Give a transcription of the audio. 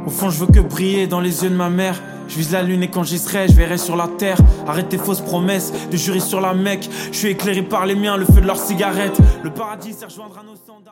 Au fond je veux que briller dans les yeux de ma mère. Je vise la lune et quand j'y serai, je verrai sur la terre. Arrête tes fausses promesses, de jurer sur la Mecque. Je suis éclairé par les miens, le feu de leurs cigarettes. Le paradis c'est rejoindre un océan.